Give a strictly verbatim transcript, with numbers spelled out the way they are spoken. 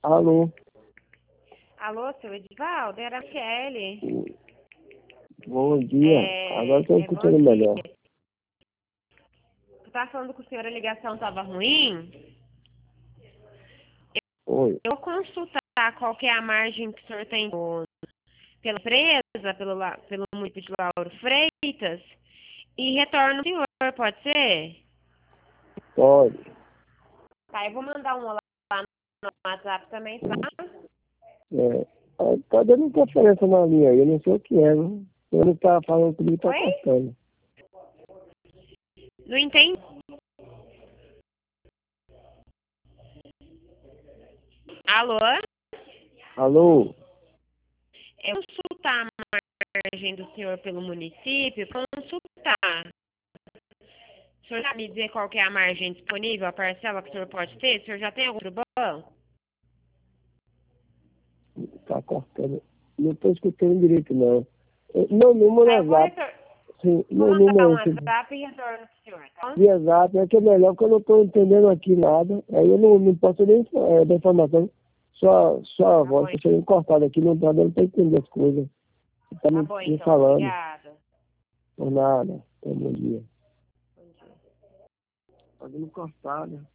Alô? Alô, seu Edivaldo, era a Kelly. Bom dia. É, Agora estou é, escutando bom melhor. dia. Eu estava falando com o senhor, a ligação estava ruim. Oi. Eu vou consultar qual que é a margem que o senhor tem no- pela empresa, pelo, la- pelo município de Lauro Freitas, e retorno ao senhor, pode ser? Pode. Tá, eu vou mandar um olá lá no WhatsApp também, tá? É, ah, tá dando interferência na linha aí, eu não sei o que é, né? Eu não tá falando comigo, tá Oi? cortando. Não entendi. Alô? Alô? Eu vou consultar a margem do senhor pelo município, consultar. O senhor já me dizer qual que é a margem disponível, a parcela que o senhor pode ter? O senhor já tem algum banco? Tá cortando. Não tô escutando direito, não. É, meu número Tá, é eu vou, WhatsApp. retor... Sim, vou meu mandar um número é esse. WhatsApp e retorno pro senhor, tá? Via WhatsApp é que é melhor, porque eu não tô entendendo aqui nada. Aí eu não, não posso nem é, dar informação. Só, só a Tá bom, voz, tá sendo cortada aqui, não tá dando pra entender as coisas. Você tá tá me, bom me então. falando. Obrigada. Por nada. Então, bom dia. Bom dia. Tá dando cortada.